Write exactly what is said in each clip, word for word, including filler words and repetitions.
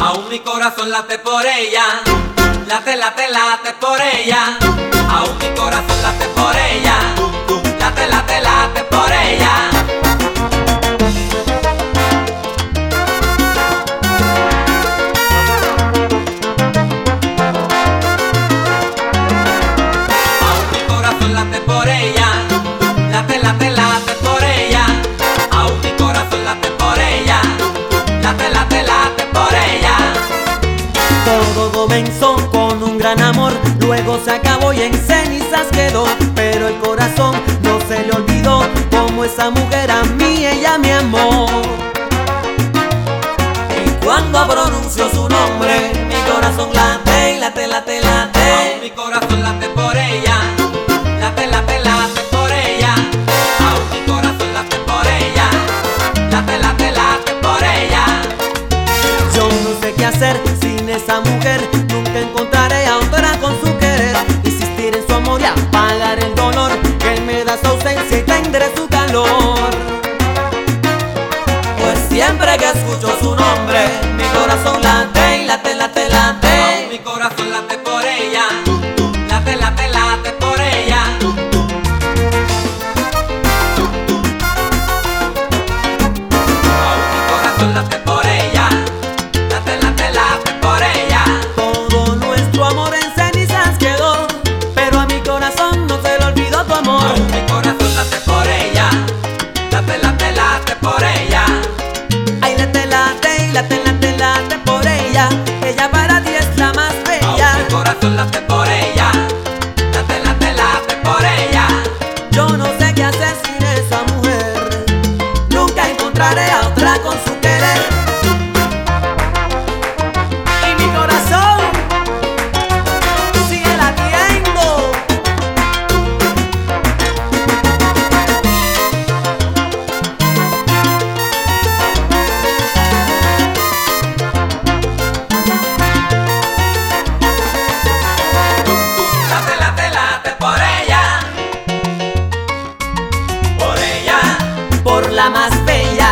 Aún mi corazón late por ella, late, late, late por ella. Aún mi corazón late por ella, late, late, late por ella. Aún mi corazón late por ella, late, late, late por ella. Aún mi corazón late por ella, late, late, late por ella. Todo comenzó con un gran amor, luego se acabó y en cenizas quedó. Pero el corazón no se le olvidó, como esa mujer a mí ella me amó. Y cuando pronunció su nombre, mi corazón late, late, late, late. Aún mi corazón late por ella, late, late, late por ella. Aún mi corazón late por ella, late, late, late por ella. Yo no sé qué hacer sin esa mujer, nunca encontraré a otra con su querer. Insistir en su amor y apagar el dolor que me da su ausencia y tendré su calor. Pues siempre que escucho su nombre, mi corazón late, late, late, late. Aún mi corazón late por ella, late, late, late por ella. Aún mi corazón late por ella, late, late, late por ella. Todo nuestro amor en cenizas quedó, pero a mi corazón no se le olvidó tu amor. Aún mi corazón late por ella, late, late, late por ella. Ay, late, late, late, late, late por ella. Ella para ti es la más bella. Aún mi corazón late por ella, late, late, late por ella. Yo no sé qué hacer sin esa mujer, nunca encontraré a otra con su querer. Y mi corazón sigue latiendo. Late, late, late por ella, por ella. Por la más bella.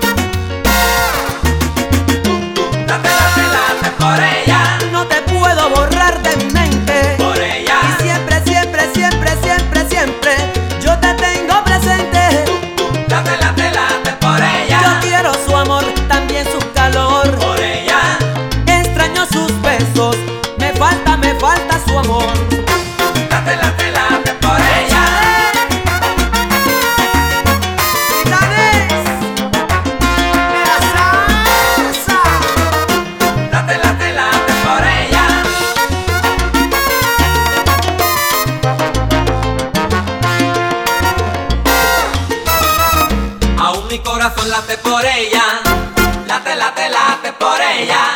Late, late, late por ella, No te puedo borrar de mi mente. por ella. Y siempre, siempre, siempre, siempre, siempre yo te tengo presente. Late, late, late por Yo ella, quiero su amor, también su calor. por ella. Extraño sus besos, me falta, me falta su amor. Late, late, late por ella, Titanes de la salsa. late, late, late por ella. Aún mi corazón late por ella, late, late, late por ella.